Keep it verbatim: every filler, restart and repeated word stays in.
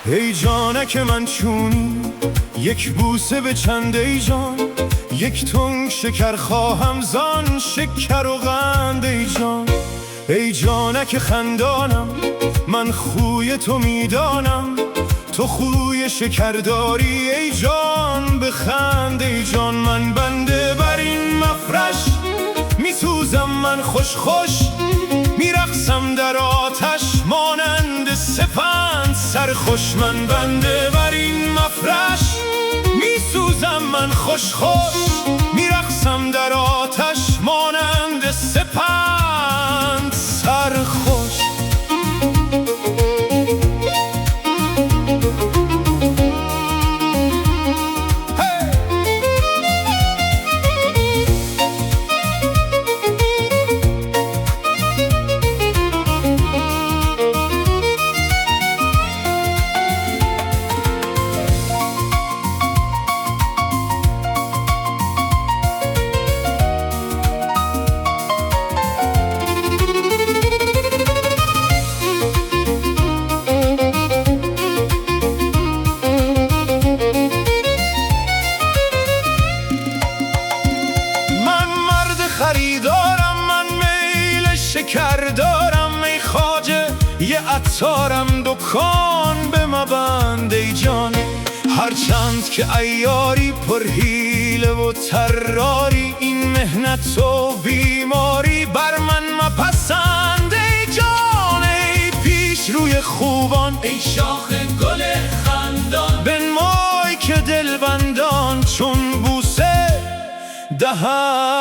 ای جانک من چونی یک بوسه به چند ای جان، یک تنگ شکر خواهم زان شکر و قند ای جان. ای جانک خندانم من خوی تو میدانم، تو خوی شکر داری ای جان بخند ای جان. من بنده بر این مفرش میسوزم من خوش خوش، میرقصم در آتش مانند سپند سرخوش. من بنده بر این مفرش میسوزم من خوش خوش، میرقصم در آتش مانند سپند سرخوش. خریدارم من میل شکر دارم، ای خواجه یه عطارم دکان به مبند ای جان. هرچند که عیاری پر حیله و طراری، این مهنت و بیماری بر من مپسند ای جان. ای پیش روی خوبان ای شاخ گل خندان، بنمای که دلبندان چون بوسه دهند